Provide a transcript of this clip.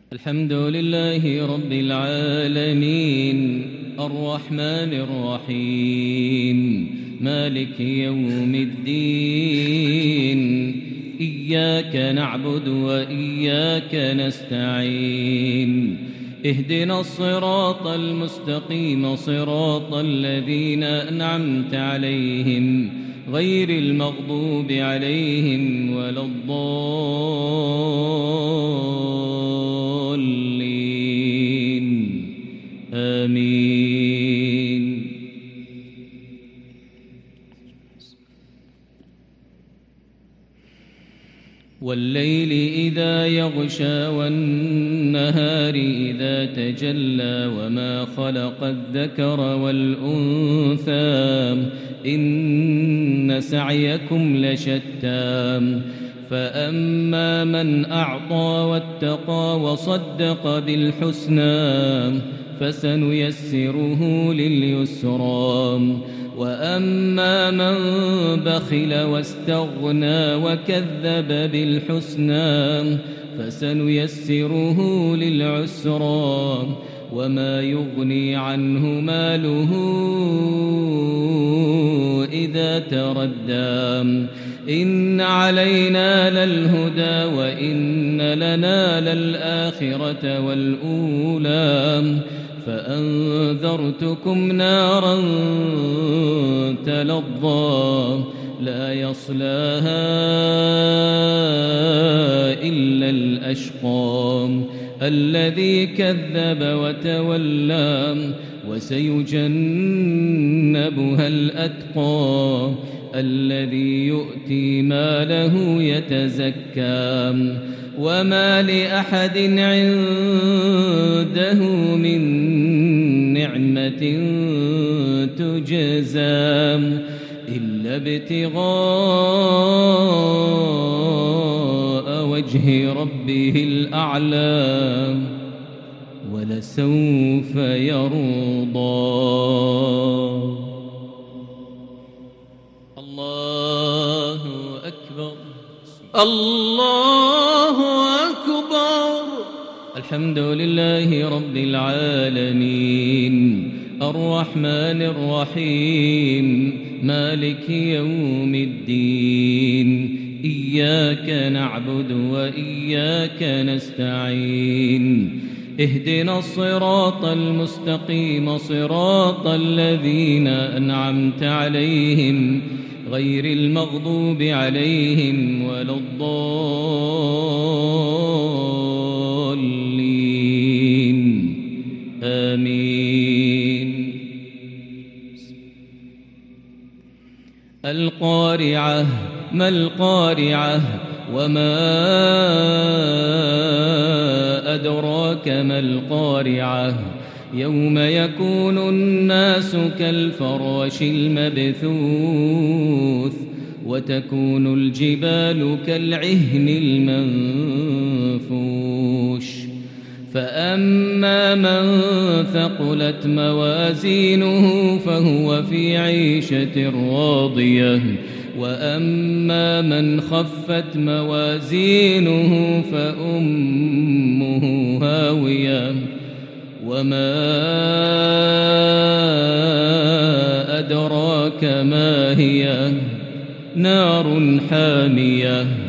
الحمد لله رب العالمين الرحمن الرحيم مالك يوم الدين إياك نعبد وإياك نستعين اهدنا الصراط المستقيم صراط الذين أنعمت عليهم غير المغضوب عليهم ولا الضالين آمين. والليل إذا يغشى والنهار إذا تجلى وما خلق الذكر والأنثى إن سعيكم لشتى فأما من أعطى واتقى وصدق بالحسنى فسنيسره لليسرى وأما من بخل واستغنى وكذب بالحسنى فسنيسره للعسرى وما يغني عنه ماله إذا تردى إن علينا للهدى وإن لنا للآخرة والأولى فأنذرتكم نارا تلظى لا يصلاها إلا الأشقى الذي كذب وتولى وسيجنبها الأتقى الذي يؤتي ماله يتزكى وما لأحد عنده من نعمة تجزى إلا ابتغاء وجه ربه الأعلى ولسوف يرضى. الله أكبر الله أكبر. الحمد لله رب العالمين الرحمن الرحيم مالك يوم الدين إياك نعبد وإياك نستعين اهدنا الصراط المستقيم صراط الذين أنعمت عليهم غير المغضوب عليهم ولا الضالين آمين. القارعة ما القارعة وما أدراك ما القارعة يوم يكون الناس كالفراش المبثوث وتكون الجبال كالعهن المنفوش فأما من ثقلت موازينه فهو في عيشة راضية وأما من خفت موازينه فأمه هاوية وما أدراك ما هي نار حامية